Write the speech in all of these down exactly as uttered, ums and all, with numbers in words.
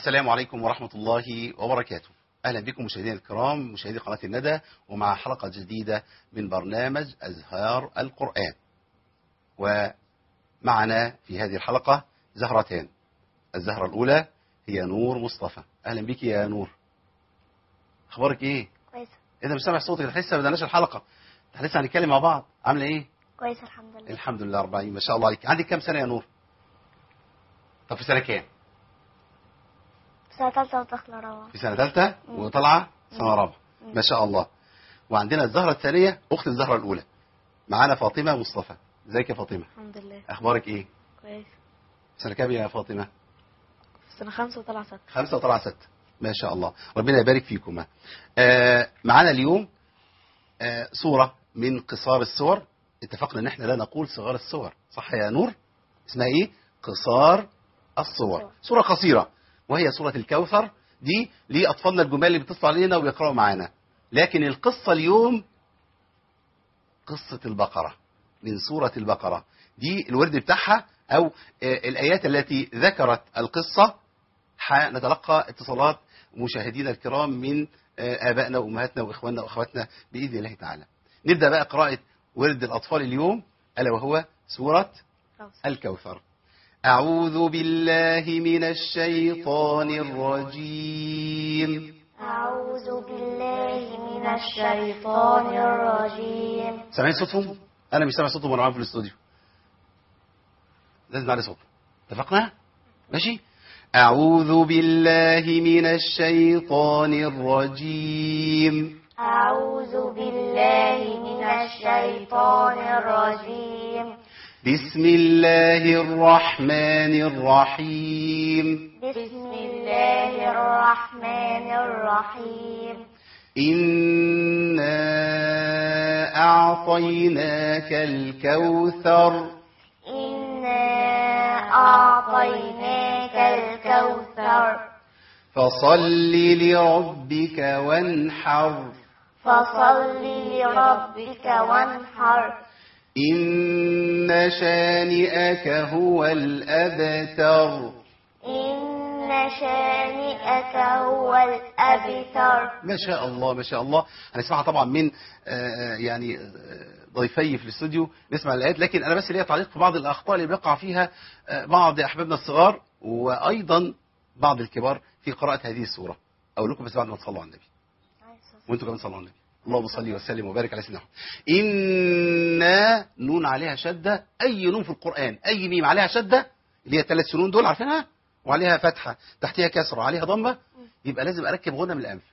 السلام عليكم ورحمة الله وبركاته. أهلا بكم مشاهدينا الكرام، مشاهدي قناة الندى، ومع حلقة جديدة من برنامج أزهار القرآن. ومعنا في هذه الحلقة زهرتان. الزهرة الأولى هي نور مصطفى. أهلا بك يا نور. أخبارك إيه؟ كويسة. إيه ده مش سامع صوتك؟ ده لسه ما بدأناش الحلقة، احنا لسه هنتكلم مع بعض. عاملة إيه؟ كويسة الحمد لله. الحمد لله رب العالمين، ما شاء الله عليك. عندك كام سنة يا نور؟ طب في سنة كام؟ سنة تالتة وداخلة رابعة. في سنة ثالثة وطالعة سنة رابعة، ما شاء الله. وعندنا الزهرة الثانية أخت الزهرة الأولى، معانا فاطمة مصطفى. ازيك يا فاطمة؟ الحمد لله. أخبارك إيه؟ كويس. سنة كام يا فاطمة؟ في سنة خمسة وطلع ستة. خمسة وطلع ستة، ما شاء الله، ربنا يبارك فيكم. آه معانا اليوم آه صورة من قصار السور. اتفقنا ان احنا لا نقول صغار السور، صح يا نور؟ اسمها ايه؟ قصار الصور. صورة قصيرة، وهي سورة الكوثر. دي لأطفالنا الجمال اللي بيتصلوا علينا وبيقرأوا معانا. لكن القصة اليوم قصة البقرة، من سورة البقرة. دي الورد بتاعها أو آه الآيات التي ذكرت القصة. نتلقى اتصالات مشاهدينا الكرام من آه آبائنا وأمهاتنا وإخواننا وأخواتنا بإذن الله تعالى. نبدأ بقى قراءة ورد الأطفال اليوم، ألا وهو سورة الكوثر. أعوذ بالله من الشيطان الرجيم. أعوذ بالله من الشيطان الرجيم. سامعين صوتهم؟ أنا مش سامع صوتهم وأنا معاهم في الاستوديو. لازم نعلي صوتهم. اتفقنا؟ ماشي؟ أعوذ بالله من الشيطان الرجيم. أعوذ بالله من الشيطان الرجيم. بسم الله الرحمن الرحيم. بسم الله الرحمن الرحيم. إنا أعطيناك الكوثر. إنا أعطيناك الكوثر. فصل لربك وانحر. فصل لربك وانحر. إن شانئك هو الأبتر. إن شانئك هو الأبتر. ما شاء الله ما شاء الله. هنسمعها طبعا من آه يعني ضيفي في الاستوديو، نسمع الآيات. لكن أنا بس ليا تعليق في بعض الأخطاء اللي بيقع فيها آه بعض أحبابنا الصغار وأيضا بعض الكبار في قراءة هذه السورة. أقول لكم بس بعد ما تصلوا على النبي، وانتوا كمان صلوا على النبي. اللهم صل وسلم وبارك على سيدنا محمد. إن نون عليها شدة. أي نون في القرآن، أي ميم عليها شدة، اللي هي الثلاث سنون دول عارفينها، وعليها فتحة، تحتها كسرة، عليها ضمة، يبقى لازم أركب غنة من الأنف.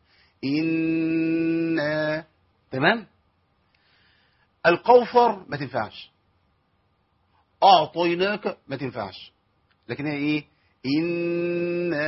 إن تمام. القوثر ما تنفعش. أعطيناك ما تنفعش. لكن هي إيه؟ إنا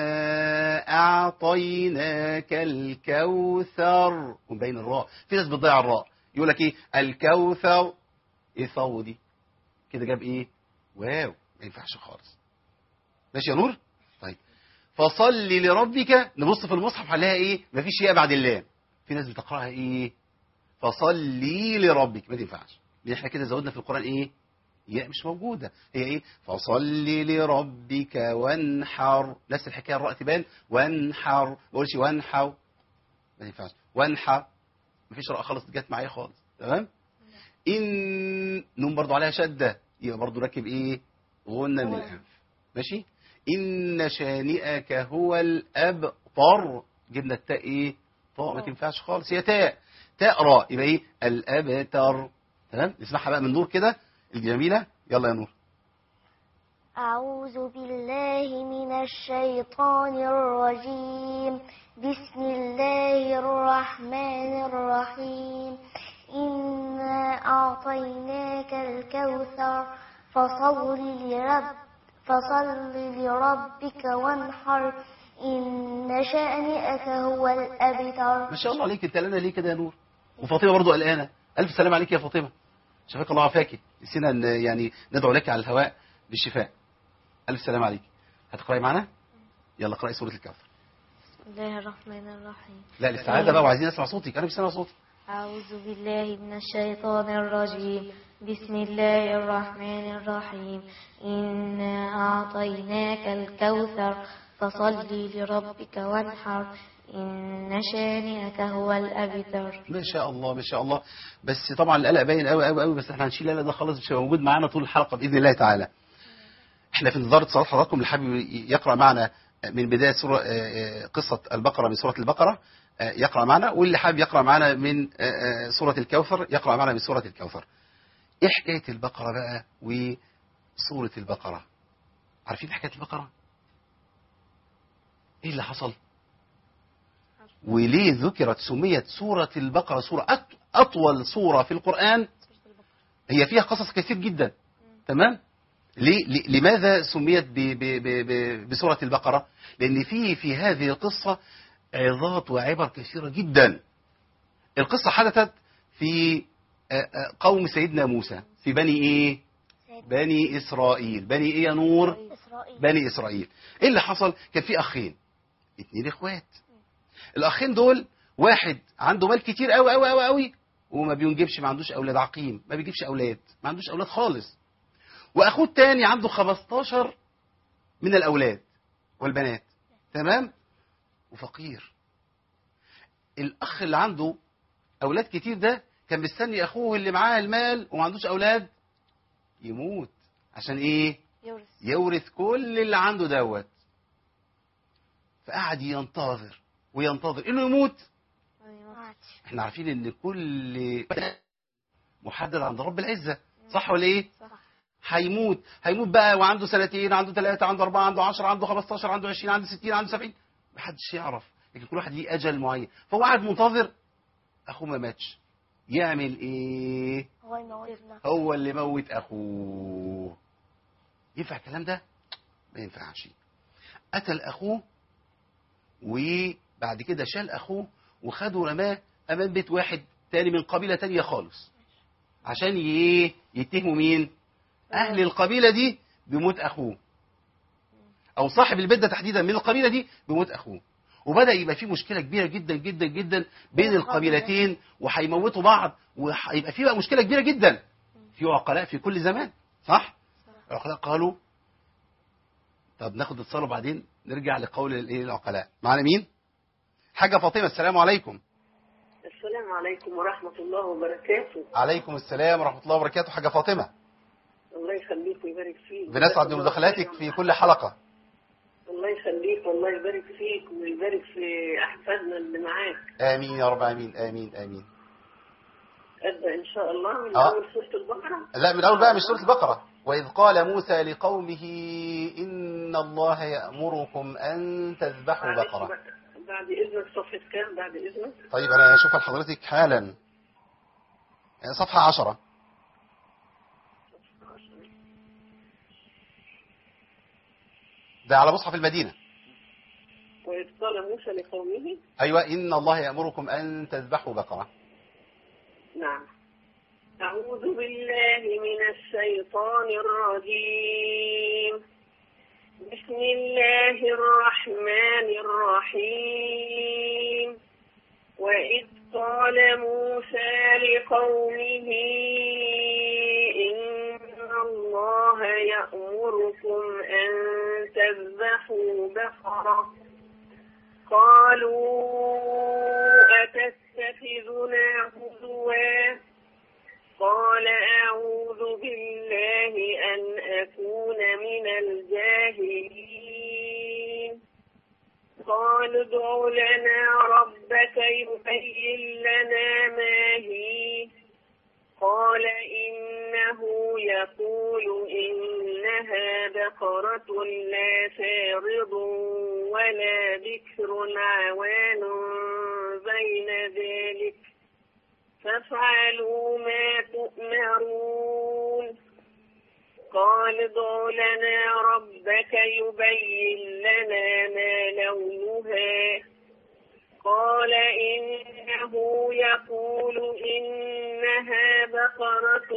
أعطيناك الكوثر. ونبين الراء. في ناس بتضيع الراء، يقول لك إيه؟ الكوثر. إيه ثو دي؟ كده جاب إيه؟ واو، ما ينفعش خالص. ماشي يا نور؟ طيب. فصل لربك. نبص في المصحف عليها إيه؟ مفيش ياء بعد اللام. في ناس بتقرأها إيه؟ فصلي لربك. ما تنفعش، لأن إحنا كده زودنا في القرآن إيه؟ ياء مش موجودة. هي ايه؟ فصل لربك وانحر. نفس الحكاية، الراء تبان. وانحر، ما اقولش وانحو، ما ينفعش. وانحر مفيش راء خالص جت معايا خالص. تمام. ان نون برضو عليها شدة، يبقى برضو راكب ايه؟ غنة من الانف. ماشي. ان شانئك هو الابتر. جبنا التاء ايه؟ طاء، ما تنفعش خالص، هي تاء. تاء راء، يبقى ايه؟ الابتر. تمام. نسمعها بقى من نور كده الجميلة. يلا يا نور. أعوذ بالله من الشيطان الرجيم. بسم الله الرحمن الرحيم. إنا أعطيناك الكوثر. فصل لرب فصل لربك وانحر. إن شانئك هو الأبتر. ما شاء الله عليك. انت قلقانة ليه كده يا نور؟ وفاطمة برضو قلقانة. ألف سلام عليك يا فاطمة، شفاك الله وعافاكي. نسينا يعني ندعو لك على الهواء بالشفاء. ألف سلام عليك. هتقرأي معنا؟ يلا اقرأي سورة الكوثر. بسم الله الرحمن الرحيم. لا الاستعاذة بقى، وعايزين نسمع صوتك. أنا مش سامع صوتي. أعوذ بالله من الشيطان الرجيم. بسم الله الرحمن الرحيم. إنا أعطيناك الكوثر. فصل لربك وانحر إن شانئك هو الأبتر. ما شاء الله ما شاء الله. بس طبعا القلق باين قوي قوي قوي، بس احنا هنشيل القلق ده خلاص، مش هيبقى موجود معانا طول الحلقه باذن الله تعالى. احنا في انتظار اتصالات حضراتكم. اللي حابب يقرا معنا من بدايه سوره قصه البقره من سوره البقره يقرا معنا، واللي حابب يقرا معنا من سوره الكوثر يقرا معنا من سوره الكوثر. ايه حكايه البقره بقى وسوره البقره؟ عارفين حكايه البقره؟ ايه اللي حصل؟ وليه ذكرت سميت سورة البقرة سورة أطول سورة في القرآن؟ هي فيها قصص كثير جدا، تمام؟ ليه لماذا سميت ب ب ب بسورة البقرة؟ لأن فيه في هذه القصة عظات وعبر كثيرة جدا. القصة حدثت في قوم سيدنا موسى، في بني إيه؟ بني إسرائيل. بني إيه يا نور؟ بني إسرائيل. إيه اللي حصل؟ كان في أخين، اتنين إخوات. الاخين دول واحد عنده مال كتير قوي قوي قوي قوي وما بينجبش، ما عندوش اولاد، عقيم، ما بيجيبش اولاد، ما عندوش اولاد خالص. واخوه الثاني عنده خمستاشر من الاولاد والبنات، تمام، وفقير. الاخ اللي عنده اولاد كتير ده كان مستني اخوه اللي معاه المال وما عندوش اولاد يموت عشان ايه؟ يورث, يورث كل اللي عنده دوت. فقعد ينتظر وينتظر انه يموت. احنا عارفين ان كل محدد عند رب العزة، صح ولا ايه؟ صح. هيموت هيموت بقى وعنده سنتين، عنده ثلاثة، عنده أربعة، عنده عشرة، عنده خمستاشر، عنده عشرين، عنده ستين، عنده سبعين، محدش يعرف. لكن كل واحد ليه اجل معين. فهو قاعد منتظر، اخوه ما ماتش. يعمل ايه؟ هو يموتنا، هو اللي موت اخوه. ينفع الكلام ده؟ ما ينفعش. قتل اخوه وبعد كده شال اخوه وخده رماه امام بيت واحد تاني من قبيله تانيه خالص، عشان ي- يتهموا مين؟ اهل القبيله دي بموت اخوه، او صاحب البيت ده تحديدا من القبيله دي بموت اخوه. وبدا يبقى في مشكله كبيره جدا جدا جدا بين القبيلتين، وهيموتوا بعض، وهيبقى في بقى مشكله كبيره جدا. في عقلاء في كل زمان، صح؟ العقلاء قالوا طب ناخد اتصال وبعدين نرجع لقول الايه العقلاء. معانا مين؟ حاجة فاطمة. السلام عليكم. السلام عليكم ورحمة الله وبركاته. عليكم السلام ورحمة الله وبركاته. حاجة فاطمة، الله يخليك ويبارك فيك. بنسعد بمداخلاتك في كل حلقة. الله يخليك والله يبارك فيك ويبارك في أحفادنا اللي معاك. آمين يا رب. آمين آمين آمين. أبدأ إن شاء الله من آه. أول سورة البقرة. لا، من أول بقى مش سورة البقرة. وإذ قال موسى لقومه إن الله يأمركم أن تذبحوا بقرة. بعد إذنك صفحة كام بعد إذنك؟ طيب أنا أشوف لحضرتك حالا. صفحة عشرة. ده على مصحف المدينة. وإذ قال موسى لقومه. أيوة، إن الله يأمركم أن تذبحوا بقرة. نعم. أعوذ بالله من الشيطان الرجيم. بسم الله الرحمن الرحيم. وإذ قال موسى لقومه إن الله يأمركم أن تذبحوا بقرة. قالوا أتتخذنا هزوا. قال أعوذ بالله أن أكون من الجاهلين. قالوا ادع لنا ربك يبين لنا ما هي. قال إنه يقول إنها بقرة لا فارض ولا بكر عوان بين ذلك فافعلوا ما تؤمرون. قال ادع لنا ربك يبين لنا ما لونها. قال إنه يقول إنها بقرة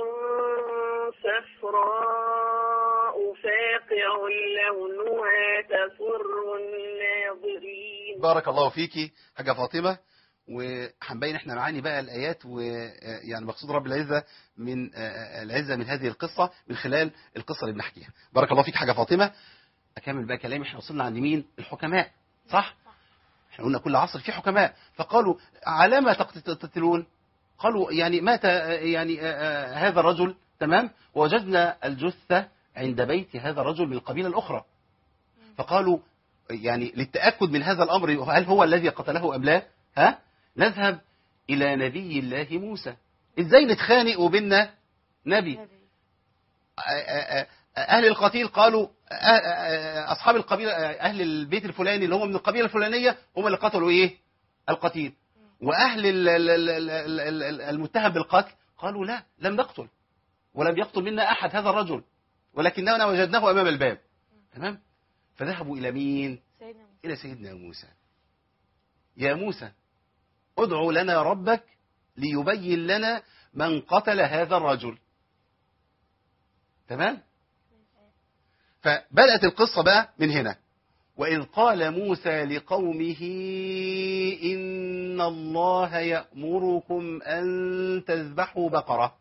صفراء فاقع لونها تسر الناظرين. بارك الله فيكي حاجة فاطمة. وهنبين احنا معاني بقى الآيات، ويعني مقصود رب العزة من العزة من هذه القصة من خلال القصة اللي بنحكيها. بارك الله فيك حاجة فاطمة. اكمل بقى كلامي. احنا وصلنا عند مين؟ الحكماء، صح؟ احنا قلنا كل عصر فيه حكماء. فقالوا على ما تقتتلون؟ قالوا يعني مات يعني هذا الرجل، تمام، ووجدنا الجثة عند بيت هذا الرجل من القبيلة الأخرى. فقالوا يعني للتأكد من هذا الأمر، هل هو الذي قتله أم لا، ها نذهب إلى نبي الله موسى. إزاي نتخانق وبيننا نبي؟ أهل القتيل قالوا أصحاب القبيلة، أهل البيت الفلاني اللي هم من القبيلة الفلانية هم اللي قتلوا إيه؟ القتيل. وأهل المتهم بالقتل قالوا لا، لم نقتل ولم يقتل منا أحد هذا الرجل، ولكننا وجدناه أمام الباب. تمام. فذهبوا إلى مين؟ سيدنا إلى سيدنا موسى. يا موسى ادعو لنا ربك ليبين لنا من قتل هذا الرجل. تمام. فبدأت القصة بقى من هنا. وإذ قال موسى لقومه إن الله يأمركم أن تذبحوا بقرة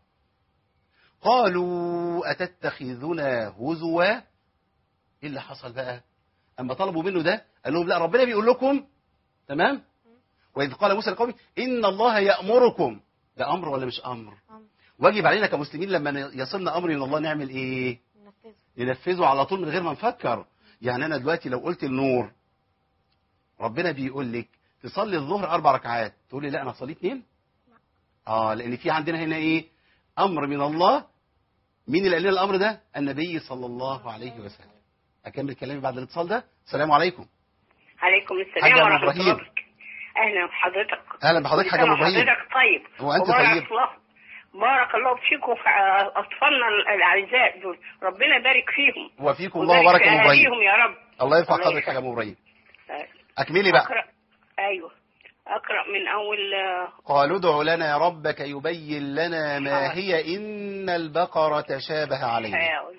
قالوا أتتخذنا هزوا. إيه اللي حصل بقى؟ أما طلبوا منه ده قال لهم لا، ربنا بيقول لكم. تمام. وإذ قال موسى لقومه إن الله يأمركم. ده أمر ولا مش أمر؟ واجب علينا كمسلمين لما يصلنا أمر من الله نعمل إيه؟ ننفذه على طول من غير ما نفكر. يعني أنا دلوقتي لو قلت النور ربنا بيقول لك تصلي الظهر أربع ركعات، تقول لي لا أنا أصلي اثنين؟ آه لأن في عندنا هنا إيه؟ أمر من الله. مين اللي قال لنا الأمر ده؟ النبي صلى الله عليه وسلم. أكمل كلامي بعد الاتصال ده. السلام عليكم. عليكم السلام ورحمة الله وبركاته. أهلا بحضرتك. أهلا بحضرتك حاج أبو إبراهيم. حضرتك طيب. وأنت طيب. بارك الله فيكم في أطفالنا الأعزاء دول، ربنا يبارك فيهم. وفيكم الله وبارك أبو إبراهيم. يا رب. الله يرفع قدرك يا أبو إبراهيم. أكملي بقى. أقرأ. أيوه أقرأ من أول. قالوا ادع لنا ربك يبين لنا ما هي إن البقرة تشابه علينا.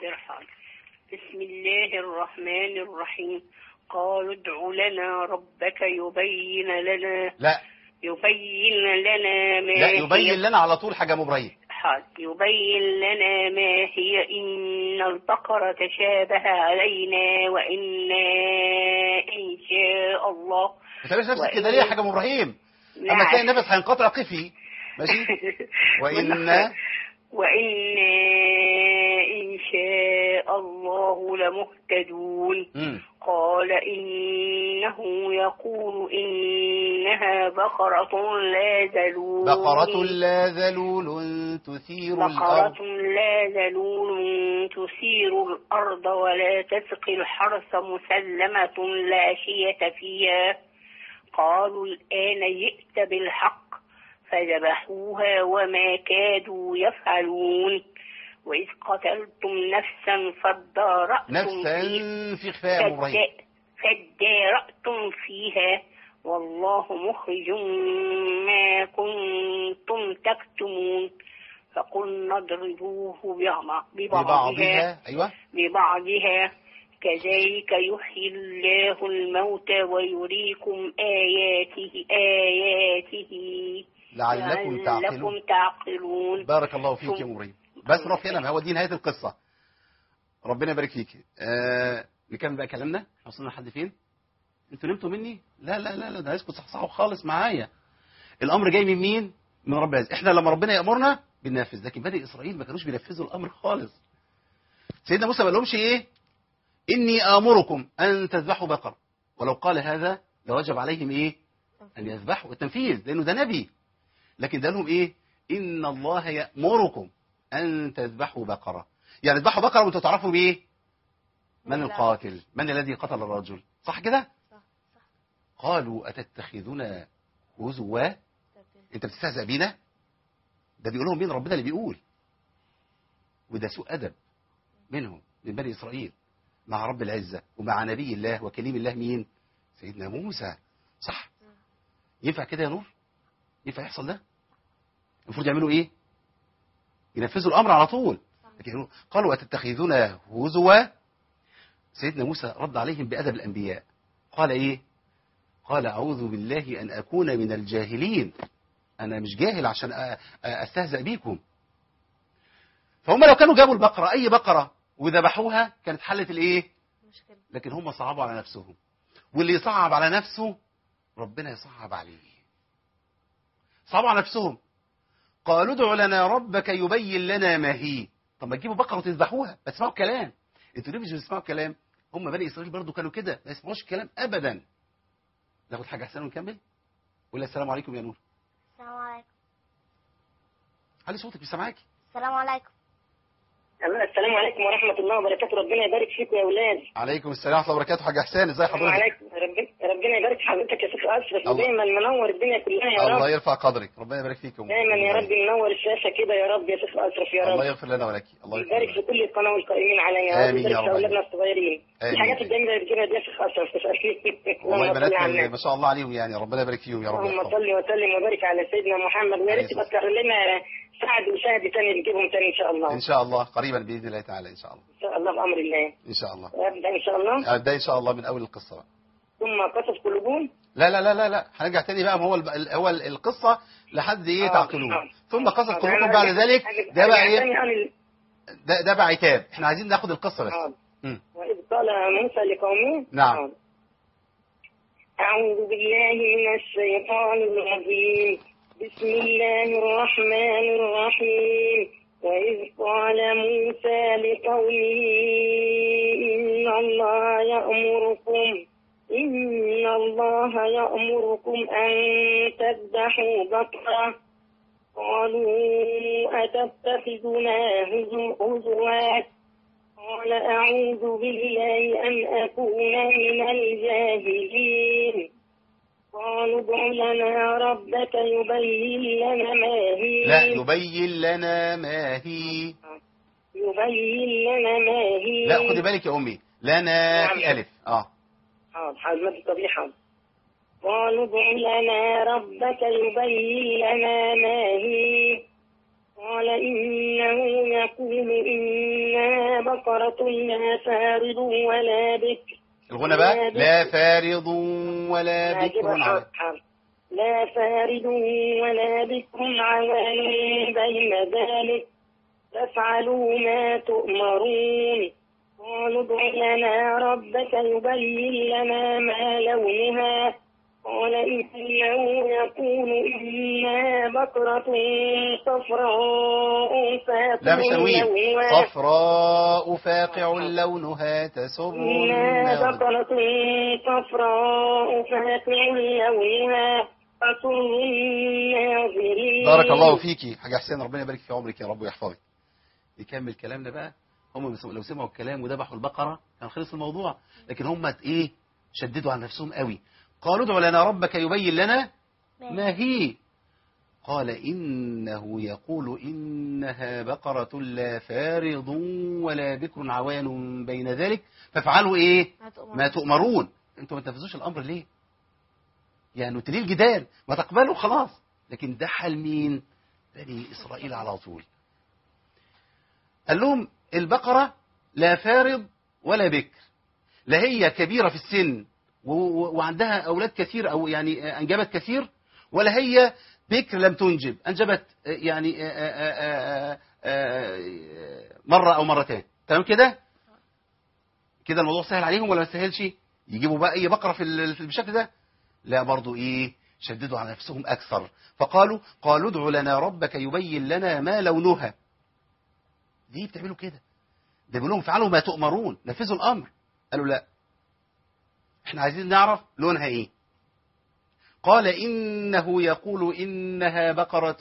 بسم الله الرحمن الرحيم. قالوا ادع لنا ربك يبين لنا. لا يبين لنا ما لا يبين لنا على طول حاجة أبو إبراهيم. حاضر. يبين لنا ما هي إن البقرة تشابه علينا وإنا إن شاء الله. ما تعملش نفسك كده ليه يا حاجة أبو إبراهيم؟ أما تلاقي النفس هينقطع قفي. ماشي. وإنا وإنا إن شاء الله لمهتدون. م. قال إنه يقول إنها بقرة لا ذلول. بقرة لا ذلول تثير الأرض. بقرة لا ذلول تثير الأرض ولا تسقي الحرث مسلمة لا شية فيها. قالوا الآن جئت بالحق فذبحوها وما كادوا يفعلون. وإذ قتلتم نفسا فادارأتم نفسا في خفاء مبين فادارأتم فيها والله مخرج ما كنتم تكتمون. فقلنا اضربوه ببعضها, ببعضها. أيوة. ببعضها كذلك يحيي الله الموتى ويريكم آياته آياته لعلكم تعقلون. تعقلون. بارك الله فيك يا مريم. بس نقف هنا، ما هو دي نهاية القصة. ربنا يبارك فيك. آه نكمل بقى كلامنا. وصلنا لحد فين؟ انتوا نمتوا مني؟ لا لا لا لا، ده عايزكم تصحصحوا خالص معايا. الأمر جاي من مين؟ من رب العزة. احنا لما ربنا يأمرنا بننفذ، لكن بني إسرائيل ما كانوش بينفذوا الأمر خالص. سيدنا موسى ما لهمش ايه؟ إني آمركم أن تذبحوا بقر. ولو قال هذا لوجب عليهم ايه؟ أن يذبحوا، التنفيذ، لأنه ده نبي. لكن ده لهم ايه؟ إن الله يأمركم أن تذبحوا بقرة. يعني اذبحوا بقرة وانتوا تعرفوا بإيه؟ من القاتل، من الذي قتل الرجل، صح كده؟ صح صح. قالوا أتتخذنا هزوا؟ انت بتستهزأ بينا؟ ده بيقول لهم مين؟ ربنا اللي بيقول. وده سوء أدب منهم، من بني إسرائيل، مع رب العزة ومع نبي الله وكليم الله مين؟ سيدنا موسى. صح؟ ينفع كده يا نور؟ ينفع يحصل ده؟ المفروض يعملوا ايه؟ ينفذوا الأمر على طول. لكن قالوا أتتخذون هزوا. سيدنا موسى رد عليهم بأدب الأنبياء. قال إيه؟ قال أعوذ بالله أن أكون من الجاهلين. أنا مش جاهل عشان أستهزأ بيكم. فهم لو كانوا جابوا البقرة، أي بقرة، وذبحوها كانت حلت الإيه؟ مشكلة. لكن هم صعبوا على نفسهم، واللي يصعب على نفسه ربنا يصعب عليه. صعبوا على نفسهم، قالوا ادع لنا ربك يبين لنا ما هي. طب ما تجيبوا بقرة وتذبحوها، ما تسمعوا الكلام. انتوا ليه مش بتسمعوا الكلام؟ هم بني اسرائيل برضو كانوا كده، ما يسمعوش الكلام ابدا. ناخد حاجه احسن ونكمل، ولا السلام عليكم يا نور؟ السلام عليكم. علي صوتك مش سامعاكي. السلام عليكم. السلام عليكم ورحمة الله وبركاته، ربنا يبارك فيكم يا أولاد. عليكم السلام ورحمه الله وبركاته. حاج احسان ازي السلام حضرتك؟ عليكم، ربنا ربنا يبارك في حضرتك يا شيخ أشرف، الله. ودايما منور الدنيا كلها يا رب. الله يرفع قدرك، ربنا يبارك فيكم دايما يا رب منور الشاشة كده يا رب يا شيخ أشرف يا رب. الله يغفر لنا ولك، الله يغفر يبارك في لنا. كل القناة والقائمين عليها يا رب. آمين يا يبارك في رب. أولادنا الصغيرين. آمين. الحاجات الجميلة اللي بتجيبها دي يا شيخ أشرف مش عارفين. والله اللهم صل على بناتنا النبي. ما شاء الله عليهم، يعني ربنا يبارك فيهم يا رب اللهم يحفظهم. صل وسلم وبارك على سيدنا محمد، ويا ريت تبقى تكرر لنا سعد وشاهد تاني نجيبهم تاني إن شاء الله. ان شاء الله قريبا باذن الله تعالى، ان شاء الله. إن شاء الله بأمر الله. ان شاء الله. أبدأ إن شاء الله. ابدا ان شاء الله من اول القصه بقى. ثم قصص قلوبون. لا لا لا لا لا هنرجع تاني بقى، ما هو الب- هو القصه لحد ايه آه، تعقلوه. آه. ثم قصص آه، قلوبكم أنا بعد أرجع- ذلك. أرجع- ده بقى أرجع ايه؟ تاني عن ال- ده ده بقى عتاب. احنا عايزين ناخد القصه بس. آه. مم. وإذ قال موسى لقومه. نعم. آه. أعوذ بالله من الشيطان الرجيم، بسم الله الرحمن الرحيم. وإذ قال موسى لقومه إن الله يأمركم إن الله يأمركم أن تذبحوا بقرة. قالوا أتتخذنا هزوا؟ قال أعوذ بالله أن أكون من الجاهلين. قالوا ادع لنا ربك يبين لنا ما هي. لا يبين لنا ما هي. يبين لنا ما هي. لا خدي بالك يا امي، لنا نعم. في الف. اه حاضر حاضر مادة طبيعة. قالوا ادع لنا ربك يبين لنا ما هي. قال إنه يقول إنها بقرة لا فارض ولا بكر. الغنى بقى لا فارض ولا بكر عوان. لا فارض ولا بكر عوان بين ذلك فافعلوا ما تؤمرون. قالوا ادع لنا ربك يبين لنا ما لونها. قال إنه يقول إنها بقرة صفراء فاقع لا مش تنوين، لونها. صفراء فاقع لونها تسر إنها الناظرين. بقرة صفراء فاقع لونها تسر الناظرين. بارك الله فيكي حاجة حسين، ربنا يبارك في عمرك يا رب ويحفظك. نكمل كلامنا بقى. هم لو سمعوا الكلام وذبحوا البقرة كان خلص الموضوع، لكن هم ايه شددوا على نفسهم قوي. قالوا ادع لنا ربك يبين لنا ما هي. قال إنه يقول إنها بقرة لا فارض ولا بكر عوان بين ذلك فافعلوا إيه ما تؤمرون. أنتم ما تنفذوش الأمر ليه؟ يعني تليه الجدال، ما تقبلوا خلاص. لكن ده حال مين؟ بني إسرائيل على طول. قال لهم البقرة لا فارض ولا بكر، لا هي كبيرة في السن وعندها أولاد كثير أو يعني أنجبت كثير، ولا هي بكر لم تنجب أنجبت يعني مرة أو مرتين. تمام كده؟ كده الموضوع سهل عليهم ولا ما سهلش؟ يجيبوا بقى أي بقرة في بالشكل ده؟ لا برضو إيه شددوا على نفسهم أكثر. فقالوا قالوا ادع لنا ربك يبين لنا ما لونها. ليه بتعملوا كده؟ ده بيقول لهم فعلوا ما تؤمرون، نفذوا الأمر. قالوا لا احنا عايزين نعرف لونها ايه. قال إنه يقول إنها بقرة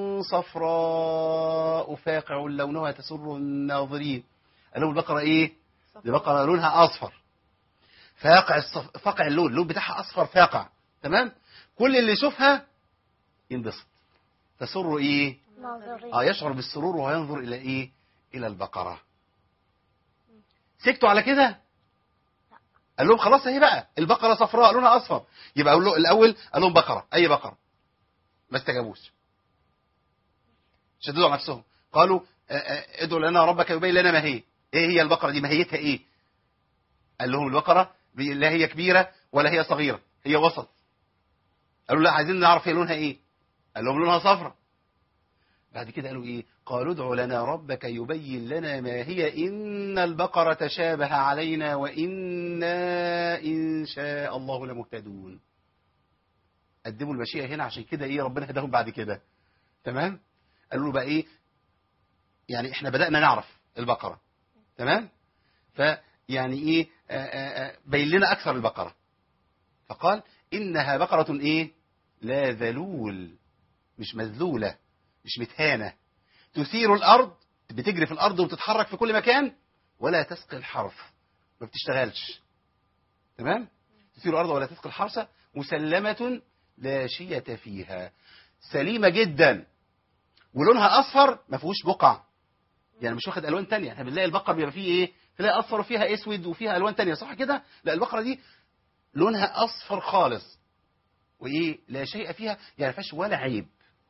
صفراء فاقع لونها تسر الناظرين. قالوا البقرة ايه؟ دي بقرة لونها أصفر فاقع الصف... فاقع اللون، اللون بتاعها أصفر فاقع. تمام؟ كل اللي يشوفها ينبسط. تسر ايه؟ ناظرين. اه يشعر بالسرور وهو ينظر إلى ايه؟ إلى البقرة. سكتوا على كده؟ قال لهم خلاص اهي بقى البقرة صفراء لونها أصفر. يبقى أقول له الأول قال لهم بقرة، أي بقرة. ما استجابوش، شددوا على نفسهم. قالوا ادعوا لنا ربك يبين لنا ما هي. ايه هي البقرة دي؟ ماهيتها ايه؟ قال لهم البقرة لا هي كبيرة ولا هي صغيرة، هي وسط. قالوا لا عايزين نعرف هي لونها ايه. قال لهم لونها صفراء. بعد كده قالوا ايه؟ قالوا ادع لنا ربك يبين لنا ما هي إن البقرة تشابه علينا وإنا إن شاء الله لمهتدون. قدموا المشيئة هنا، عشان كده ايه ربنا هداهم بعد كده. تمام. قالوا له بقى ايه؟ يعني احنا بدأنا نعرف البقرة، تمام، فيعني ايه آآ آآ بين لنا اكثر البقرة. فقال انها بقرة ايه؟ لا ذلول، مش مذلولة، مش متهانة، تثير الارض، بتجري في الارض وبتتحرك في كل مكان، ولا تسقي الحرث، ما بتشتغلش. تمام. تثير الارض ولا تسقي الحرث، مسلمة لا شية فيها، سليمة جدا، ولونها اصفر، ما فيهوش بقع، يعني مش واخد الوان تانية. احنا بنلاقي البقر بيبقى فيه ايه؟ تلاقي اصفر وفيها اسود وفيها الوان تانية، صح كده؟ لا، البقرة دي لونها اصفر خالص، وايه؟ لا شيء فيها، يعني ما فيهاش ولا عيب.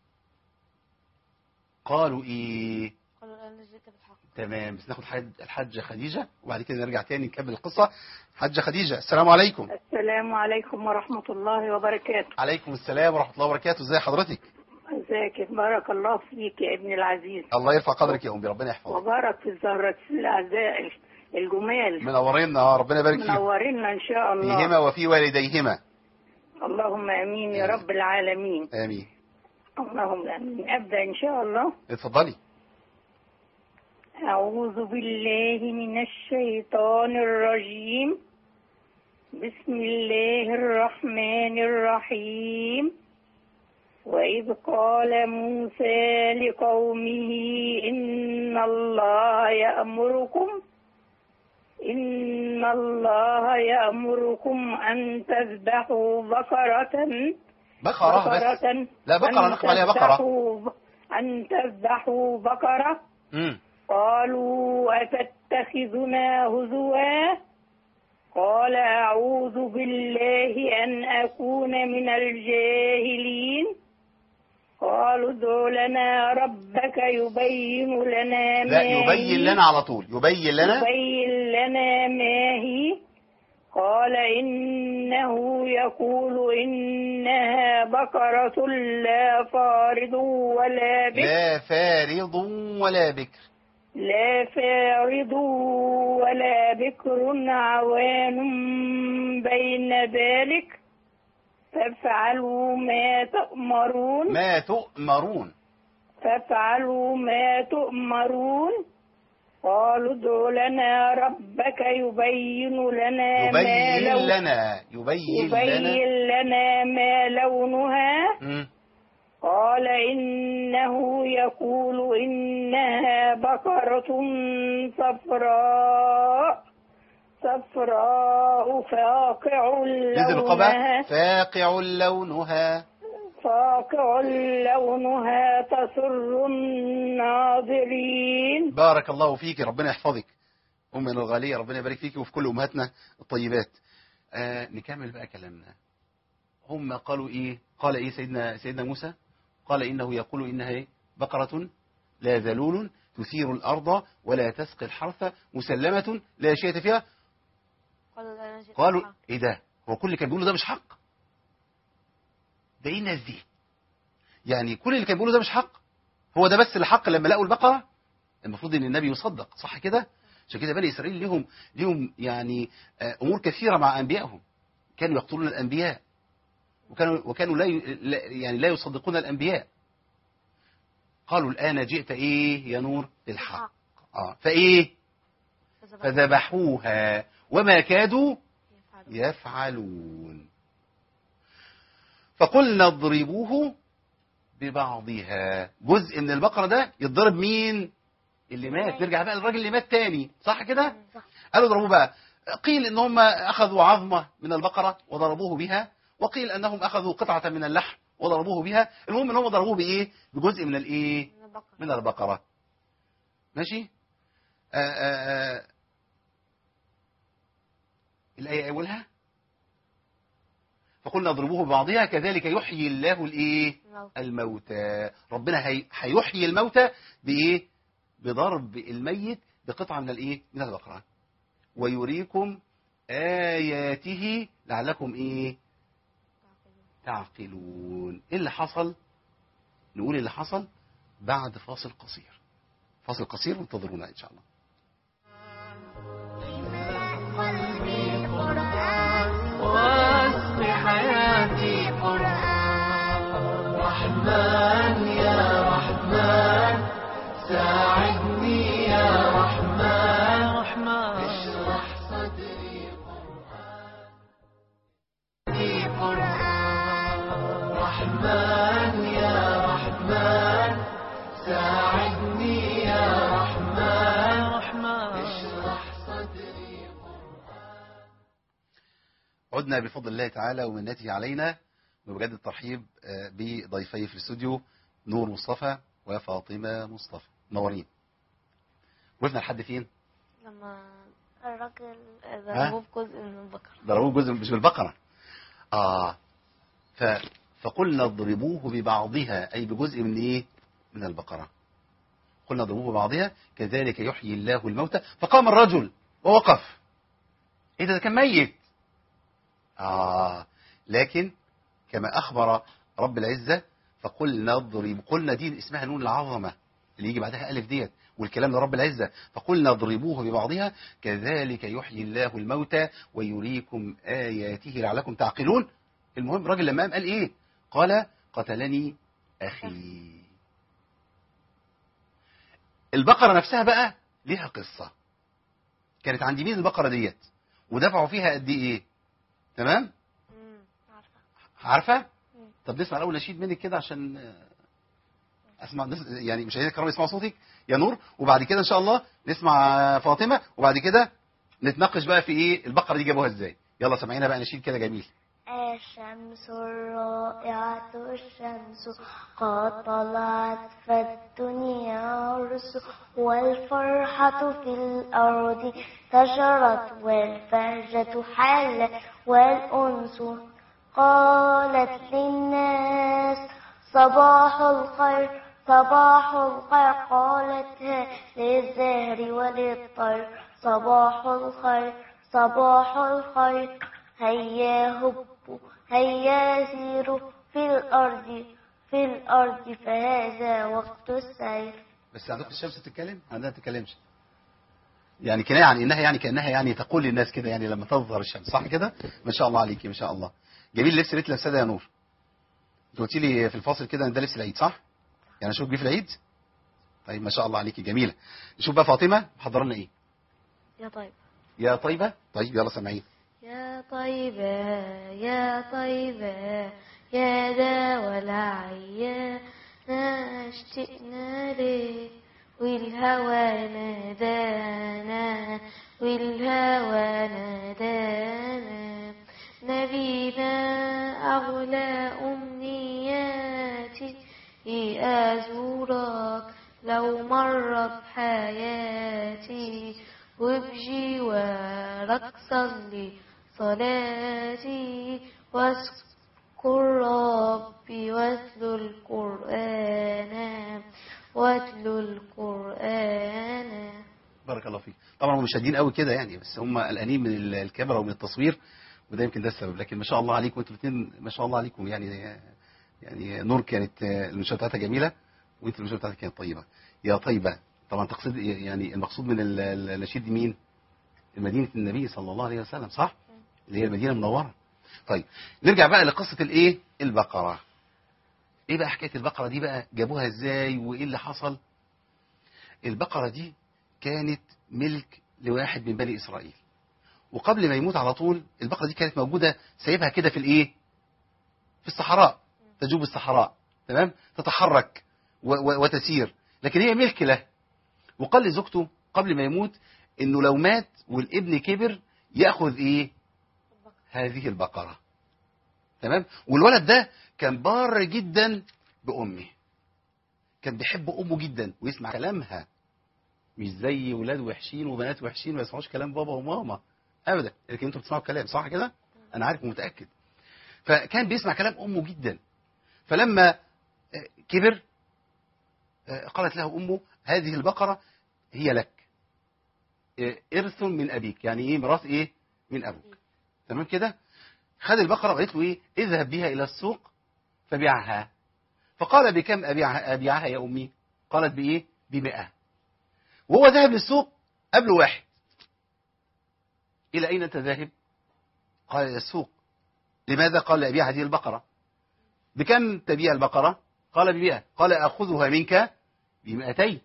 قالوا ايه؟ قالوا الآن جئت بالحق. تمام. بس ناخد حد الحاجة خديجة وبعد كده نرجع تاني نكمل القصة. حاجة خديجة، السلام عليكم. السلام عليكم ورحمة الله وبركاته. عليكم السلام ورحمة الله وبركاته. ازي حضرتك؟ ازيك؟ بارك الله فيك يا ابني العزيز. الله يرفع قدرك يا أمي، ربنا يحفظك. وبارك في الزهرة الأعزاء الجمال. منورينا، اه ربنا يبارك فيكم. منورينا إن شاء الله. فيهما وفي والديهما. اللهم آمين يا رب العالمين. آمين. اللهم آمين. أبدأ إن شاء الله. اتفضلي. أعوذ بالله من الشيطان الرجيم. بسم الله الرحمن الرحيم. وإذ قال موسى لقومه إن الله يأمركم إن الله يأمركم أن تذبحوا بقرة بقرة بس، لا بقرة نقبل عليها بقرة. أن تذبحوا بقرة. امم قالوا أتتخذنا هزوا قال أعوذ بالله أن أكون من الجاهلين. قالوا ادع لنا ربك يبين لنا ما لا يبين لنا على طول، يبين لنا يبين لنا ما هي. قال إنه يقول إنها بقرة لا فارض ولا بكر لا فارض ولا بكر لا فارض ولا بكر عوان بين ذلك فافعلوا ما تؤمرون ما تؤمرون فافعلوا ما تؤمرون. قالوا ادع لنا ربك يبين لنا ما يبين لون لنا يبين يبين لنا لنا ما لونها. مم. قال إنه يقول إنها بقرة صفراء صفراء فاقع نزل القبع لونها فاقع لونها فاقع لونها تسر الناظرين. بارك الله فيك، ربنا يحفظك أمنا الغالية، ربنا يبارك فيك وفي كل أمهاتنا الطيبات. آه نكمل بقى كلامنا. هم قالوا إيه؟ قال إيه سيدنا سيدنا موسى؟ قال إنه يقول إنها إيه؟ بقرة لا ذلول تثير الأرض ولا تسقي الحرث مسلمة لا شيء فيها. قالوا الآن جئت قالوا بالحق. إيه ده؟ هو كل اللي كان بيقوله ده مش حق؟ ده إيه الناس دي؟ يعني كل اللي كان بيقوله ده مش حق؟ هو ده بس الحق لما لقوا البقرة؟ المفروض ان النبي يصدق، صح كده؟ عشان كده بني اسرائيل لهم لهم يعني امور كثيره مع انبيائهم، كانوا يقتلون الانبياء وكانوا وكانوا لا يعني لا يصدقون الانبياء. قالوا الان جئت ايه يا نور؟ بالحق. اه فايه؟ فذبحوها وما كادوا يفعلون. فقلنا اضربوه ببعضها، جزء من البقره ده يتضرب مين؟ اللي مات. نرجع بقى للراجل اللي مات تاني، صح كده؟ قالوا ضربوه بقى. قيل ان هم اخذوا عظمه من البقره وضربوه بها، وقيل انهم اخذوا قطعه من اللحم وضربوه بها. المهم ان هم ضربوه بايه؟ بجزء من الايه؟ من البقره. ماشي؟ آآ آآ الايه اولها فقلنا اضربوه ببعضها كذلك يحيي الله الايه؟ الموتى. ربنا هي... هيحيي الموتى بايه؟ بضرب الميت بقطعة من الايه؟ من البقرة. ويريكم آياته لعلكم ايه؟ تعقلون. ايه اللي حصل؟ نقول اللي حصل بعد فاصل قصير. فاصل قصير وانتظرونا إن شاء الله. قلبي قرآن واسق حياتي قرآن. رحمن يا رحمن ساعدني يا رحمن. رحمن اشرح صدري قرآن قرآن. رحمن يا رحمن ساعدني يا رحمن. رحمن اشرح صدري قرآن. عدنا بفضل الله تعالى ومنته علينا، وبجد الترحيب بضيفي في الاستوديو نور مصطفى وفاطمة مصطفى. منورين. وقفنا لحد فين؟ لما الراجل ضربوه بجزء من البقرة. ضربوه بجزء مش بالبقرة. اه ف... فقلنا اضربوه ببعضها، اي بجزء من ايه؟ من البقرة. قلنا اضربوه ببعضها كذلك يحيي الله الموتى. فقام الرجل ووقف. ايه ده, ده كان ميت. اه لكن كما اخبر رب العزة فقلنا اضرب، قلنا دي اسمها نون العظمة اللي يجي بعدها ألف ديت، والكلام لرب العزة. فقلنا اضربوه ببعضها كذلك يحيي الله الموتى ويريكم آياته لعلكم تعقلون. المهم الراجل لما قام قال ايه؟ قال قتلني أخي. البقرة نفسها بقى ليها قصة. كانت عند مين البقرة ديت؟ ودفعوا فيها قد ايه؟ تمام؟ عارفة؟ طب نسمع الأول نشيد منك كده عشان اسمع، يعني مش عايزين الكرام يسمعوا صوتك يا نور، وبعد كده ان شاء الله نسمع فاطمة، وبعد كده نتناقش بقى في ايه البقرة دي جابوها ازاي. يلا سمعينا بقى نشيد كده جميل. الشمس الرائعة الشمس قد طلعت فالدنيا عرس، والفرحة في الأرض تجرت والبهجة حلت والأنس. قالت للناس صباح الخير صباح الخير، قالتها للزهر وللطير صباح الخير صباح الخير. هيا هبوا هيا سيروا في الأرض في الأرض فهذا وقت السير. بس عندك الشمس تتكلم عندها تتكلمش، يعني كناية عن انها يعني كانها يعني تقول للناس كده يعني لما تظهر الشمس، صح كده؟ ما شاء الله عليكي ما شاء الله. جميل اللبس اللي لابساه ده يا نور. انت قلتي لي في الفاصل كده ان ده لبس العيد صح؟ يعني اشوف بيه في العيد؟ طيب ما شاء الله عليكي جميله. نشوف بقى فاطمه محضره لنا ايه؟ يا طيب يا طيبه. طيب يلا سامعين. يا طيبة يا طيبة يا داوى العيا اشتقنا ليه والهوى نادانا والهوى نادانا. نبينا أغلى أمنياتي أزورك لو مرت حياتي، وبجوارك صلي صلاتي واذكر ربي واتلو القرآن واتلو القرآن. بارك الله فيك. طبعا هم مش هادين قوي كده يعني، بس هم قلقانين من الكاميرا ومن التصوير، وده يمكن ده السبب. لكن ما شاء الله عليكم انتوا الاثنين ما شاء الله عليكم. يعني يعني نور كانت المنشأة بتاعتها جميله، وانت المنشأة بتاعتك كانت طيبه. يا طيبه طبعا تقصد يعني المقصود من النشيد مين؟ مدينة النبي صلى الله عليه وسلم صح؟ اللي هي المدينة المنورة. طيب نرجع بقى لقصة الايه؟ البقرة. ايه بقى حكاية البقرة دي بقى؟ جابوها ازاي وايه اللي حصل؟ البقرة دي كانت ملك لواحد من بني اسرائيل، وقبل ما يموت على طول البقرة دي كانت موجودة سايبها كده في الايه؟ في الصحراء، تجوب الصحراء تمام؟ تتحرك وتسير، لكن هي ملك له. وقال لزوجته قبل ما يموت انه لو مات والابن كبر ياخذ ايه؟ هذه البقرة. تمام؟ والولد ده كان بار جدا بامه، كان بيحب امه جدا ويسمع كلامها، مش زي ولاد وحشين وبنات وحشين ما يسمعوش كلام بابا وماما ابدا، لكن انتوا بتسمعوا الكلام صح كده؟ انا عارف ومتاكد. فكان بيسمع كلام امه جدا. فلما كبر قالت له امه هذه البقرة هي لك، إرث من أبيك، يعني إيه؟ ميراث إيه؟ من أبوك. تمام كده؟ خد البقرة وقالت له إيه؟ اذهب بها إلى السوق فبيعها. فقال بكم أبيعها, أبيعها يا أمي؟ قالت بايه؟ بمئة. وهو ذهب للسوق قبل واحد. الى اين انت ذاهب؟ قال الى السوق. لماذا؟ قال لأبيع هذه البقرة. بكم تبيع البقرة؟ قال بمئة. قال أخذها منك بمئتين.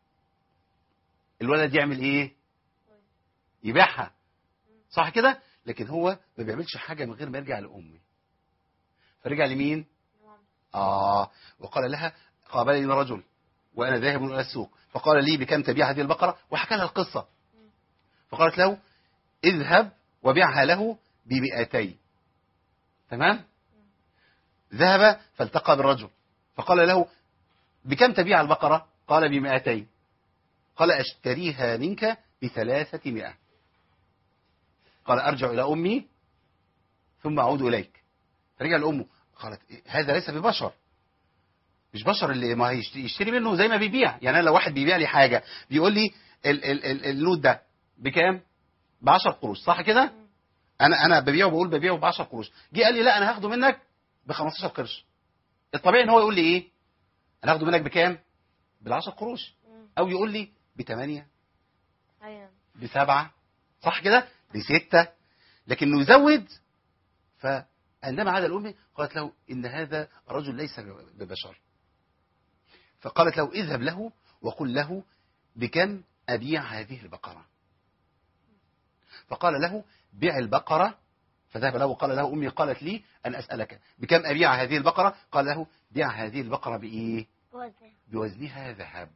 الولد يعمل ايه؟ يبيعها، صح كده؟ لكن هو ما بيعملش حاجة من غير ما يرجع لأمه. فرجع لمين؟ آه وقال لها قابلني رجل وأنا ذاهب إلى السوق فقال لي بكم تبيع هذه البقرة، وحكى لها القصة. فقالت له اذهب وبيعها له بمئتين. تمام؟ ذهب فالتقى بالرجل فقال له بكم تبيع البقرة؟ قال بمئتين. قال أشتريها منك بثلاثة مئة. قال أرجع إلى أمي ثم أعود إليك. فرجع لأمه قالت هذا ليس ببشر، مش بشر اللي ما يشتري منه زي ما بيبيع. يعني أنا لو واحد بيبيع لي حاجة بيقول لي ال ال ال النود ده بكام؟ بعشر قروش، صح كده؟ أنا أنا ببيعه بقول ببيعه بعشر قروش. جه قال لي لا أنا هاخده منك بخمستاشر قرش. الطبيعي إن هو يقول لي إيه؟ أنا هاخده منك بكام؟ بالعشر قروش. أو يقول لي بثمانية، بسبعة، صح كده؟ بستة. لكنه يزود. فعندما عاد الأم قالت له إن هذا رجل ليس ببشر. فقالت له اذهب له وقل له بكم أبيع هذه البقرة. فقال له بيع البقرة. فذهب له وقال له أمي قالت لي أن أسألك بكم أبيع هذه البقرة. قال له بيع هذه البقرة بإيه؟ بوزنها ذهب.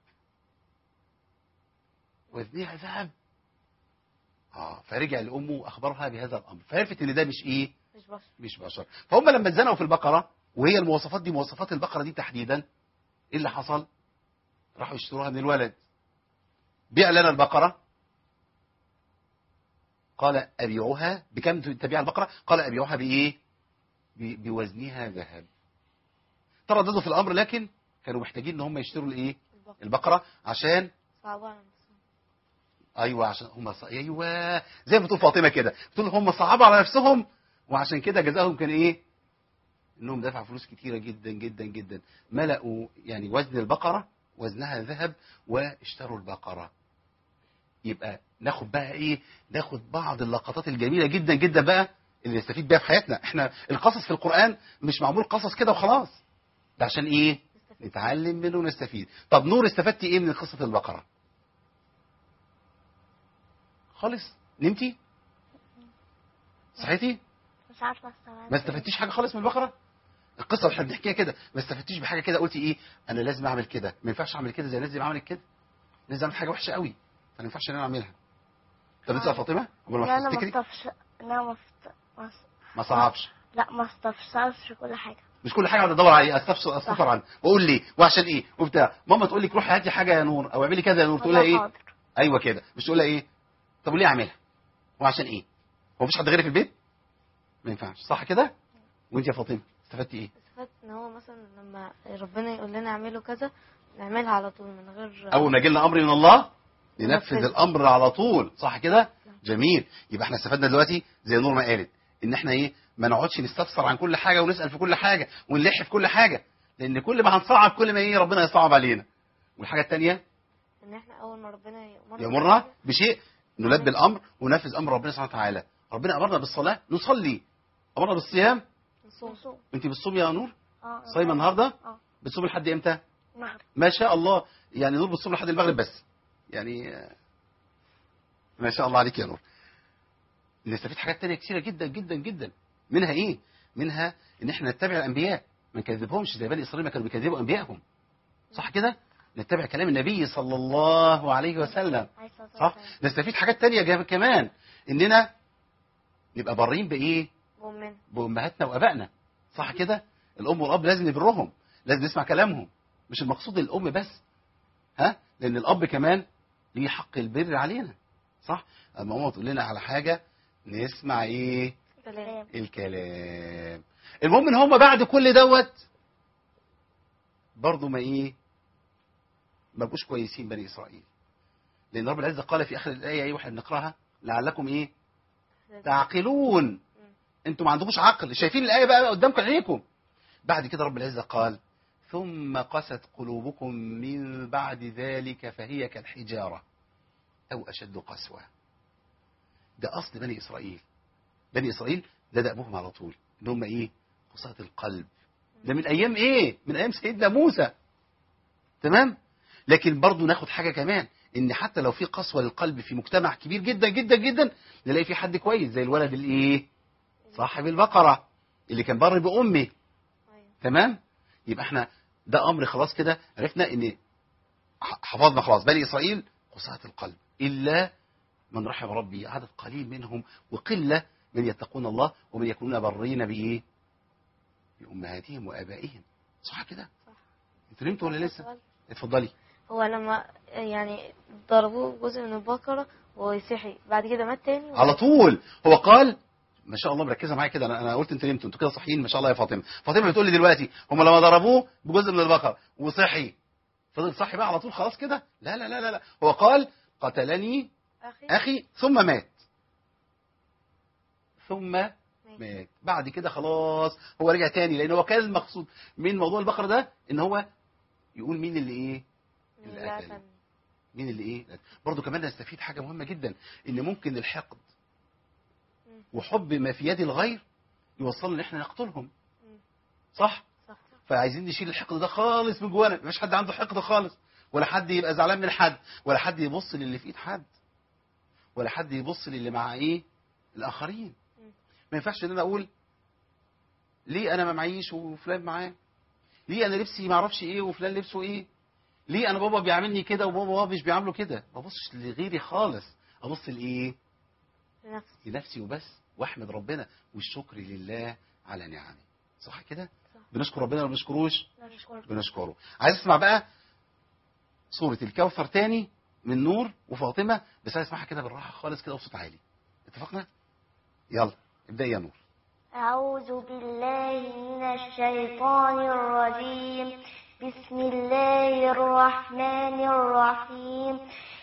وزنها ذهب. آه فرجع لأمه وأخبرها بهذا الأمر، فعرفت إن ده مش إيه؟ مش بشر. مش بشر. فهم لما اتزنقوا في البقرة وهي المواصفات دي مواصفات البقرة دي تحديدا، إيه اللي حصل؟ راحوا يشتروها من الولد. بيع لنا البقرة. قال أبيعها بكم تبيع البقرة؟ قال أبيعها بإيه؟ بوزنها ذهب. ترددوا في الأمر لكن كانوا محتاجين إن هم يشتروا الإيه؟ البقرة عشان ايوه عشان هم ص... ايوه زي ما بتقول فاطمه كده، بتقول هم صعبوا على نفسهم وعشان كده جزاهم كان ايه؟ انهم دفعوا فلوس كتيره جدا جدا جدا، ملأوا يعني وزن البقره وزنها ذهب واشتروا البقره. يبقى ناخد بقى ايه؟ ناخد بعض اللقطات الجميله جدا جدا بقى اللي نستفيد بيها في حياتنا. احنا القصص في القرآن مش معمول قصص كده وخلاص، ده عشان ايه؟ نتعلم منه ونستفيد. طب نور استفدتي ايه من قصه البقره؟ خالص؟ نمتي؟ صحيتي؟ مش عارفه استوعب. ما استفدتيش حاجه خالص من البقره؟ القصه اللي احنا بنحكيها كده ما استفدتيش بحاجه كده قلتي ايه؟ انا لازم اعمل كده، ما ينفعش اعمل كده زي الناس اللي عملت كده. الناس دي عملت حاجه وحشه قوي فما ينفعش ان انا اعملها. طب انت يا فاطمه قبل لا ما انا تفتكري ما استفش لا ما است... ما است... ما صعبش. لا ما استفسرش كل حاجه. مش كل حاجه اقعد ادور عليه استفسر استفسر عنه واقول ليه وعشان ايه وبتاع. ماما تقول لك روحي هاتي حاجه يا نور او اعملي كذا يا نور، تقول لها ايه؟ حاضر. ايوه كده. مش تقول لها ايه؟ طب ليه اعملها؟ وعشان ايه؟ هو مفيش حد غيري في البيت؟ ما ينفعش، صح كده؟ وانت يا فاطمه استفدتي ايه؟ استفدت ان هو مثلا لما ربنا يقول لنا اعملوا كذا نعملها على طول من غير اول ما جالنا امر من الله ننفذ ننفذ. الامر على طول، صح كده؟ جميل. يبقى احنا استفدنا دلوقتي زي نور ما قالت ان احنا ايه؟ ما نقعدش نستفسر عن كل حاجه ونسال في كل حاجه ونلح في كل حاجه، لان كل ما هنصعب كل ما ايه ربنا يصعب علينا. والحاجه الثانيه ان احنا اول ما ربنا يأمرنا يامرنا بشيء نلبي الامر وننفذ امر ربنا سبحانه وتعالى. ربنا امرنا بالصلاه نصلي، امرنا بالصيام. نصوم. انت بتصومي يا نور؟ اه صايمه النهارده؟ اه بتصومي لحد امتى؟ المغرب. ما شاء الله. يعني نور بتصوم لحد المغرب بس، يعني آه، ما شاء الله عليك يا نور. نستفيد حاجات تانية كثيرة جدا جدا جدا. منها ايه؟ منها ان احنا نتبع الانبياء ما نكذبهمش زي بني اسرائيل ما كانوا بيكذبوا انبيائهم، صح كده؟ نتبع كلام النبي صلى الله عليه وسلم، صح؟ نستفيد حاجات تانية جا- كمان اننا نبقى بارين بايه؟ بأمنا. بامهاتنا وابائنا، صح كده؟ الام والاب لازم نبرهم، لازم نسمع كلامهم. مش المقصود الام بس، ها؟ لان الاب كمان ليه حق البر علينا، صح؟ اما ماما تقول لنا على حاجه نسمع ايه؟ كلام. الكلام. المهم ان هم بعد كل دوت برضه ما ايه؟ ما بقوش كويسين بني اسرائيل. لان رب العزه قال في اخر الايه ايه واحنا بنقراها لعلكم ايه؟ تعقلون. انتوا ما عندكوش عقل، شايفين الايه بقى قدامكم عينيكم. بعد كده رب العزه قال ثم قست قلوبكم من بعد ذلك فهي كالحجارة أو أشد قسوة. ده أصل بني إسرائيل. بني إسرائيل ده دأبهم على طول إن هم إيه؟ قساة القلب. ده من أيام إيه؟ من أيام سيدنا موسى. تمام؟ لكن برضو ناخد حاجة كمان، إن حتى لو في قسوة للقلب في مجتمع كبير جدا جدا جدا، نلاقي في حد كويس زي الولد الإيه؟ صاحب البقرة اللي كان بر بأمه. تمام؟ يبقى احنا ده أمر خلاص كده عرفنا إن حفظنا خلاص بني إسرائيل قساة القلب، إلا من رحم ربي، عدد قليل منهم، وقلة من يتقون الله ومن يكونون برين بإيه؟ بأمهاتهم وآبائهم. صح كده؟ صح. انت نمت ولا لسه؟ اتفضلي. هو لما يعني ضربوه جزء من البقرة ويصحي بعد كده مات تاني ولا؟ على طول هو قال، ما شاء الله مركزه معايا كده، انا انا قلت انت نمتوا انتوا كده صحيين ما شاء الله يا فاطمه. فاطمه بتقول لي دلوقتي هم لما ضربوه بجزء من البقره وصحي فضل صحي بقى على طول خلاص كده؟ لا لا لا لا, لا. هو قال قتلني أخي, اخي ثم مات. ثم مات بعد كده خلاص هو رجع تاني، لان هو كان المقصود من موضوع البقره ده ان هو يقول مين اللي ايه اللي قتل، مين اللي ايه. برضه كمان نستفيد حاجه مهمه جدا، ان ممكن الحقد وحب ما في يد الغير يوصلنا ان احنا نقتلهم. صح؟ صح. فعايزين نشيل الحقد ده خالص من جوانا، مفيش حد عنده حقد خالص، ولا حد يبقى زعلان من حد، ولا حد يبص للي في ايد حد، ولا حد يبص للي مع ايه الاخرين. ما ينفعش ان انا اقول ليه انا ما معيش وفلان معاه، ليه انا لبسي ما اعرفش ايه وفلان لبسه ايه، ليه انا بابا بيعاملني كده وبابا بابا مش بيعامله كده. ما ابصش لغيري خالص، ابص لايه؟ لنفسي. لنفسي وبس، واحمد ربنا والشكر لله على نعمه. صح كده؟ بنشكر ربنا ولا بنشكروش؟ بنشكره. عايز اسمع بقى سورة الكوثر تاني من نور وفاطمة، بس عايز اسمعها كده بالراحة خالص كده وبصوت عالي. اتفقنا؟ يلا ابدأ يا نور. أعوذ بالله من الشيطان الرجيم. بسم الله الرحمن الرحيم.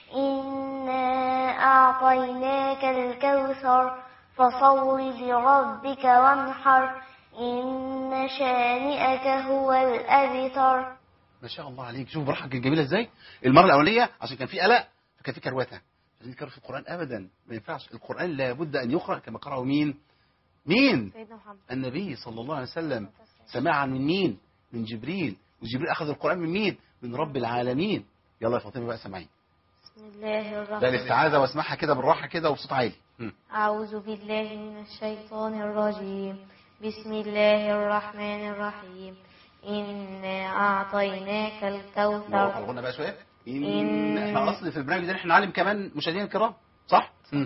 إنا أعطيناك الكوثر فصل لربك وانحر إن شانئك هو الأبتر. ما شاء الله عليك، شوف براحتك الجميلة ازاي. المرة الأولانية عشان كان في قلق فكان في كروتة، عشان يقرأ في القرآن أبدا ما ينفعش. القرآن لابد أن يقرأ كما قرأه مين؟ مين؟ سيدنا محمد. النبي صلى الله عليه وسلم. سماعا من مين؟ من جبريل، وجبريل أخذ القرآن من مين؟ من رب العالمين. يلا يا فاطمة بقى سمعين. بسم الله الرحمن ده الاستعاذة واسمعها كده بالراحة كده وبصوت عالي. أعوذ بالله من الشيطان الرجيم. بسم الله الرحمن الرحيم. إنا أعطيناك نروح الكوثر. الغنى بقى شوية. إن إن- احنا أصل في البرنامج ده احنا نعلم كمان مشاهدينا الكرام. صح؟ مم.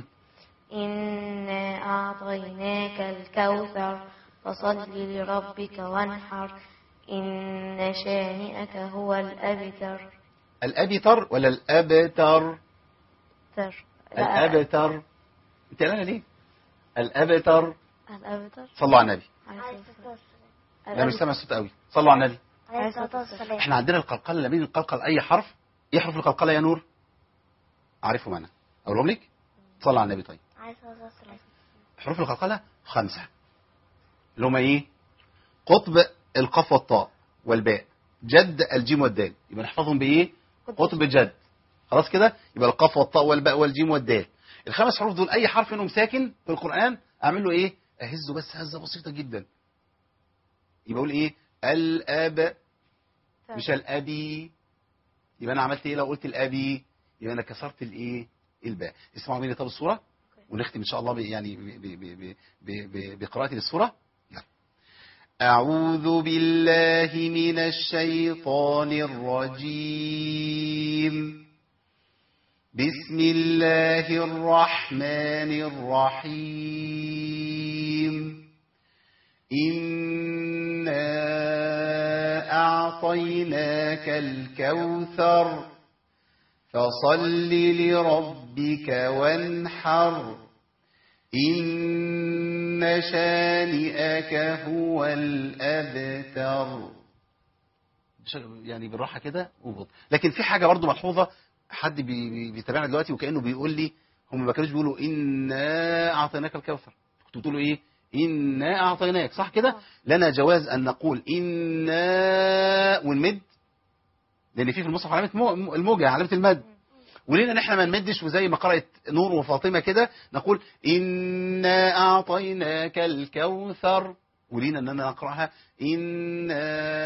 إنا أعطيناك الكوثر فصل لربك وانحر إن شانئك هو الأبتر. الأبتر ولا الأبتر؟ تر. الأبتر. انت قالها ليه؟ الأبتر. الأبتر. صلوا على النبي. عليه الصلاة لا مش سامع الصوت قوي. صلوا على النبي. عليه الصلاة والسلام. احنا عندنا القلقله، لما يجي نقلقل اي حرف، ايه حروف القلقله يا نور؟ عارفهم انا اقولهم لك. صلى على النبي. طيب عليه الصلاة والسلام. حروف القلقله خمسه اللي هم ايه؟ قطب القاف والطاء والباء، جد الجيم والدال. يبقى نحفظهم بايه؟ قطب جد. خلاص كده يبقى القاف والطاء والباء والجيم والدال. الخمس حروف دول اي حرف منهم ساكن في القران اعمل له ايه؟ اهزه بس هزه بسيطه جدا. يبقى اقول ايه؟ الاب مش الابي. يبقى انا عملت ايه لو قلت الابي؟ يبقى انا كسرت الايه؟ الباء. اسمعوا مني طب الصوره ونختم ان شاء الله ب يعني ب ب ب ب ب بقراءه الصوره. يلا. اعوذ بالله من الشيطان الرجيم. بسم الله الرحمن الرحيم. إنا أعطيناك الكوثر فصل لربك وانحر إن شانئك هو الأبتر. يعني بالراحة كده وبط. لكن في حاجة برضو ملحوظة، حد بي- بي- بيتابعنا دلوقتي وكأنه بيقول لي هم ما كانوش بيقولوا إنا أعطيناك الكوثر، كنتوا بتقولوا إيه؟ إنا أعطيناك، صح كده؟ لنا جواز أن نقول إنا ونمد، لأن في في المصحف علامة مو- الموجة، علامة المد. ولينا ان احنا ما نمدش، وزي ما قرأت نور وفاطمة كده نقول إنا أعطيناك الكوثر، ولينا اننا نقرأها إنا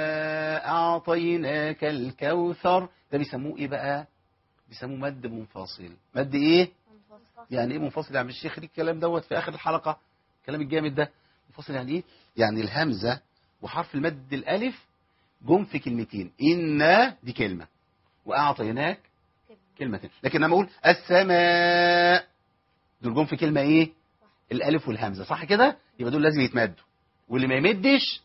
أعطيناك الكوثر. ده بيسموه ايه بقى؟ بيسموه مد منفصل. مد ايه؟ يعني ايه منفصل يا عم الشيخ؟ ليه الكلام دوت في اخر الحلقة، الكلام الجامد ده؟ منفصل يعني ايه؟ يعني الهمزة وحرف المد الالف جم في كلمتين، إنا دي كلمة وأعطيناك كلمة، لكن لما اقول السماء دول جم في كلمة ايه؟ الالف والهمزة، صح كده؟ يبقى دول لازم يتمدوا، واللي ما يمدش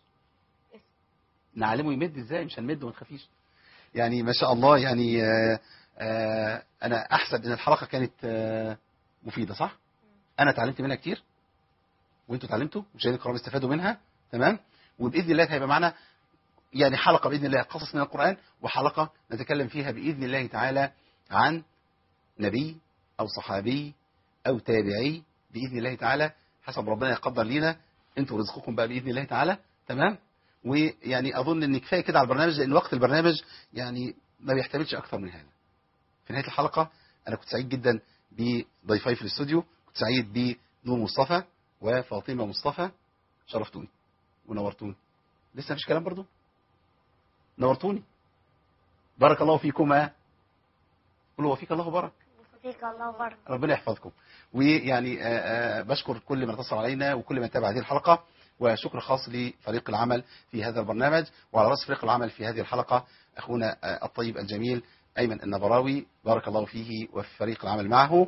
نعلمه يمد ازاي، مش هنمد وما تخافيش. يعني ما شاء الله، يعني آآ آآ انا احسب ان الحلقة كانت آآ مفيدة، صح؟ انا اتعلمت منها كتير، وانتوا اتعلمتوا، مشاهدينا الكرام استفادوا منها، تمام؟ وباذن الله هيبقى معنا يعني حلقة بإذن الله قصص من القرآن، وحلقة نتكلم فيها بإذن الله تعالى عن نبي أو صحابي أو تابعي بإذن الله تعالى، حسب ربنا يقدر لينا. انتوا رزقكم بقى بإذن الله تعالى، تمام؟ ويعني أظن إن كفاية كده على البرنامج، لأن وقت البرنامج يعني ما بيحتملش أكثر من هذا. في نهاية الحلقة أنا كنت سعيد جدا بضيفي في الاستوديو، كنت سعيد بنور مصطفى وفاطمة مصطفى، شرفتوني ونورتوني. لسه مفيش كلام برضو؟ نورتوني، بارك الله فيكما. قولوا وفيك الله بارك. فيك الله بارك. ربنا يحفظكم. ويعني آآ آآ بشكر كل من اتصل علينا وكل من تابع هذه الحلقة، وشكر خاص لفريق العمل في هذا البرنامج، وعلى رأس فريق العمل في هذه الحلقة أخونا الطيب الجميل أيمن النبراوي، بارك الله فيه وفي فريق العمل معه.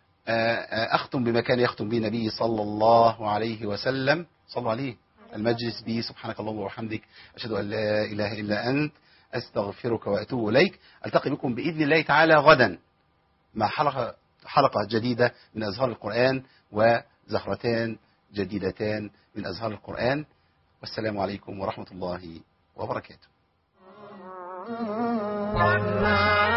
أختم بما كان يختم به النبي صلى الله عليه وسلم، صلوا عليه. المجلس به سبحانك اللهم وبحمدك، أشهد أن لا إله إلا أنت، أستغفرك وأتوب إليك. ألتقي بكم بإذن الله تعالى غدا مع حلقة حلقة جديدة من أزهار القرآن، وزهرتان جديدتان من أزهار القرآن. والسلام عليكم ورحمة الله وبركاته.